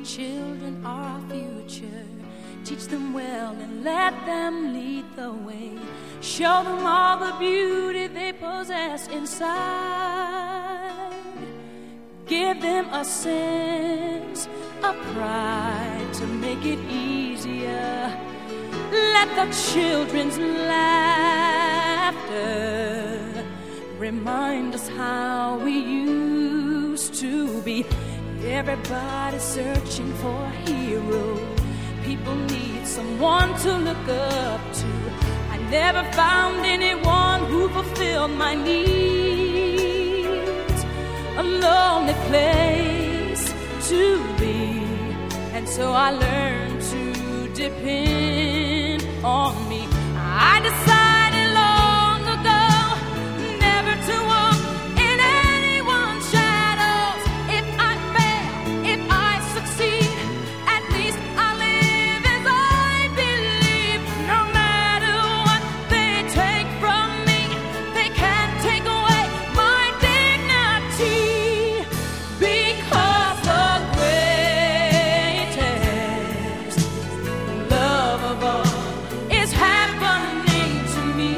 children are our future. Teach them well and let them lead the way. Show them all the beauty they possess inside. Give them a sense of pride to make it easier. Let the children's laughter remind us how we used to be. Everybody's searching for a hero. People need someone to look up to. I never found anyone who fulfilled my needs. A lonely place to be, and so I learned to depend on me. I decided long ago never to walk in anyone's shadows. If I fail, if I succeed, at least I live as I believe. No matter what they take from me, they can't take away my dignity. Because the greatest love of all is happening to me.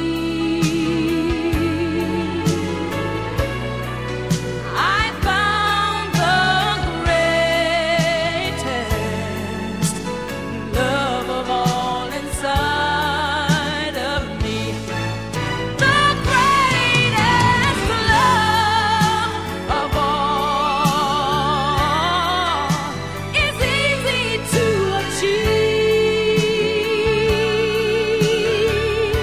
I found the greatest love of all inside of me. The greatest love of all is easy to achieve.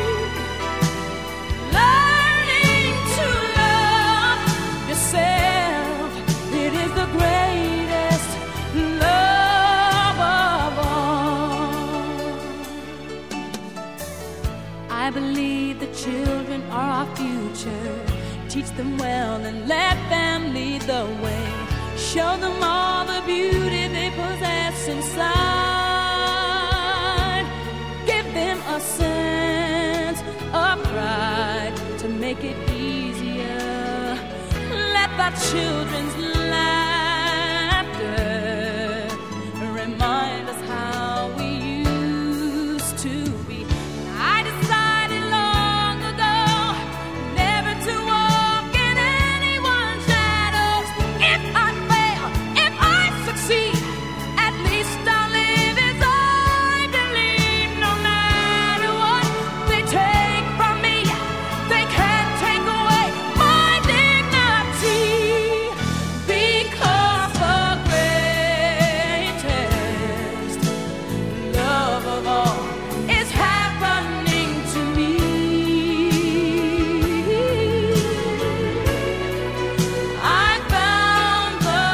Learning to love yourself, it is the greatest love of all. I believe the children are our future. Teach them well and let them lead the way. Show them all the beauty they possess inside. Give them a sense of pride to make it easier. Let the children's laughter remind us how we used to be. I decided long ago never to walk in anyone's shadows. If I fail, if I succeed, at least I'll live as I believe. No matter what they take from me, they can't take away my dignity. Because the greatest love of all is happening to me. I found the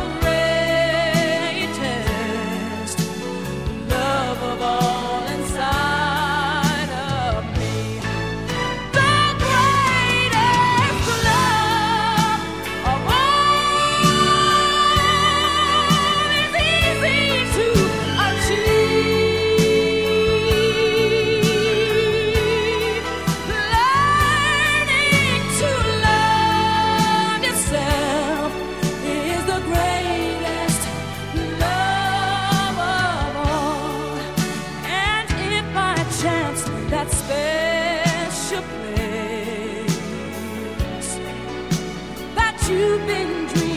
greatest love of all inside of me. The greatest love of all is easy to achieve. Learning to love yourself is the greatest love of all. And if by chance that special place that you've been dreaming